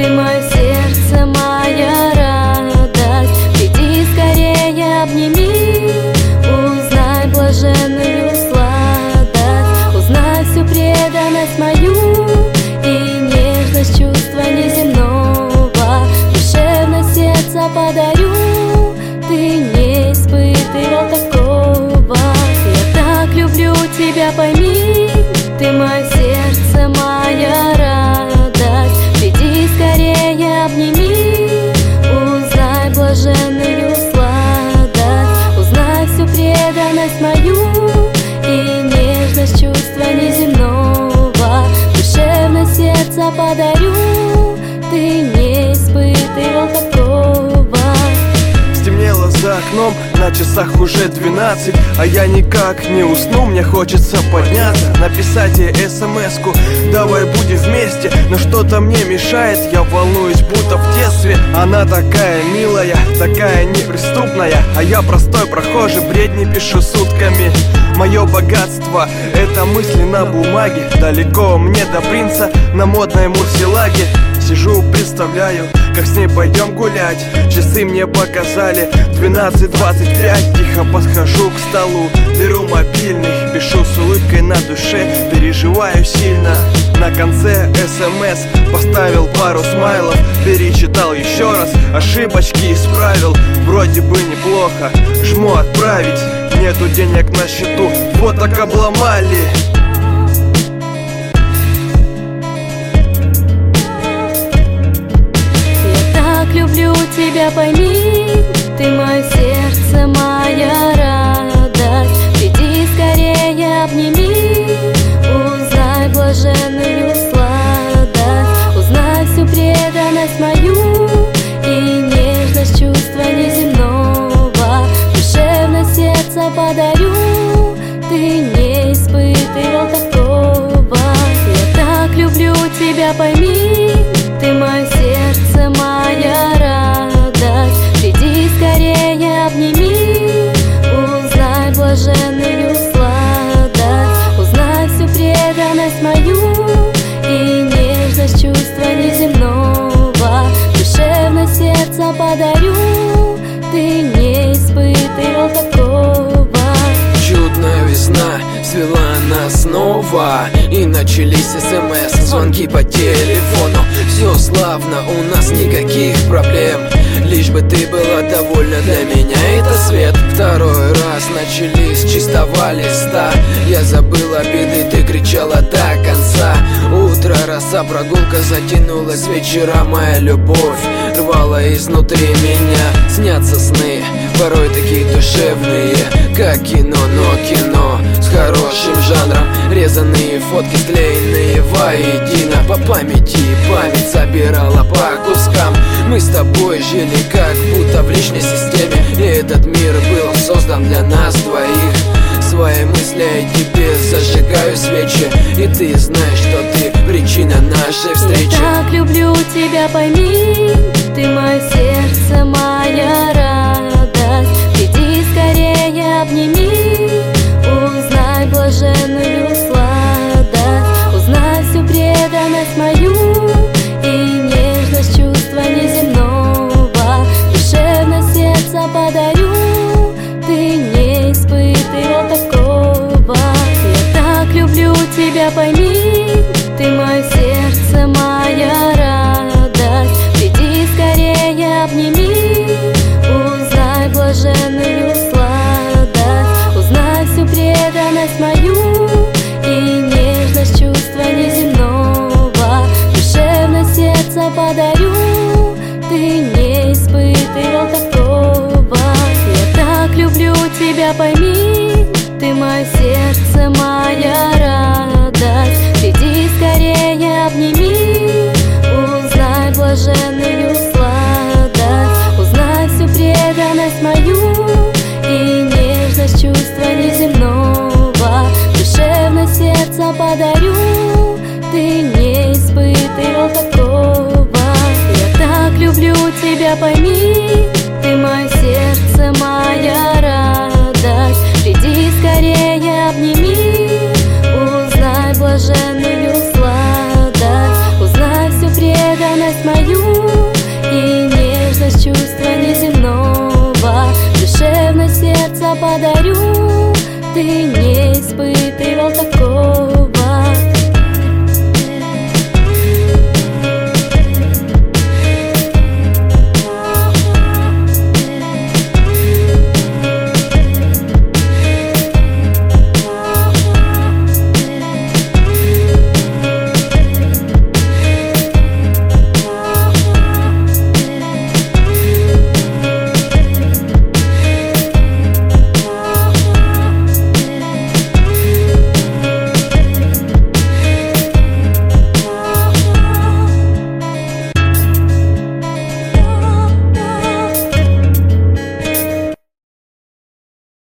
ты мое сердце, моя радость. Приди скорее, обними, узнай блаженную сладость, узнай всю преданность мою и нежность чувства неземного. Душевность сердца подарю, ты не испытывал такого. Я так люблю тебя, пойми, ты мое сердце, моя радость. Приди скорее, обними, узнай блаженную сладость, узнай всю преданность мою и нежность чувства неземного. Душевность сердца подарю, ты не испытывал такого. Стемнело за окном, на часах уже 12, а я никак не усну, мне хочется подняться, написать ей смс-ку: давай будем вместе. Но что-то мне мешает, я волнуюсь, будто в детстве. Она такая милая, такая неприступная, а я простой прохожий, бредни пишу сутками. Мое богатство — это мысли на бумаге. Далеко мне до принца на модной мурсилаге. Сижу, представляю, как с ней пойдем гулять. Часы мне показали 12:25. Тихо подхожу к столу, беру мобильный, пишу с улыбкой на душе, переживаю сильно. На конце СМС поставил пару смайлов, перечитал еще раз, ошибочки исправил. Вроде бы неплохо, жму отправить, нету денег на счету, вот так обломали. Люблю тебя, пойми, ты мое сердце, моя радость. Приди скорее, обними, узнай блаженную сладость, узнай всю преданность мою и нежность чувства неземного. Душевность сердца подарю, ты не испытывал такого. Я так люблю тебя, пойми, ты мое сердце, моя радость. Приди скорее, обними, узнай блаженную сладость, узнай всю преданность мою и нежность чувства неземного. Душевность сердца подарю, ты не испытывал такого. Чудная весна свела нас снова, и начались СМС, звонки по телефону. Все славно, у нас никаких проблем, лишь бы ты была довольна. Для меня это свет. Второй раз начали с чистого листа. Я забыл обиды, ты кричала до конца. Утро, роса, прогулка затянулась, вечера моя любовь рвала изнутри меня. Снятся сны, порой такие душевные, как кино, но кино с хорошим жанром. Резанные фотки, склеенные воедино. По памяти память собирала по кускам. Мы с тобой жили как будто в личной системе, и этот мир был создан для нас двоих. Свои мысли о тебе зажигаю свечи, и ты знаешь, что ты причина нашей встречи. Я так люблю тебя, пойми, ты мое сердце, моя радость. Приди скорее, обними, узнай блаженную сладость, узнай всю преданность мою и нежность чувства неземного. Душевность сердца подарю, ты не испытывал такого. Я так люблю тебя, пойми, ты мое сердце, моя радость. Приди скорее, обними, узнай блаженную сладость, узнай всю преданность мою и нежность чувства неземного. Душевность сердца подарю, ты не испытывал такого. Я так люблю тебя, пойми, ты мое сердце, моя радость. Приди скорее, обними, узнай блаженную сладость, узнай всю преданность мою и нежность чувства неземного. Душевность сердца подарю, ты не испытывал такого. Я так люблю тебя, пойми, ты мое сердце, моя радость. Приди скорее, обними, узнай блаженную сладость, узнай всю преданность верность мою и нежность чувства неземного. Душевное сердце подарю, ты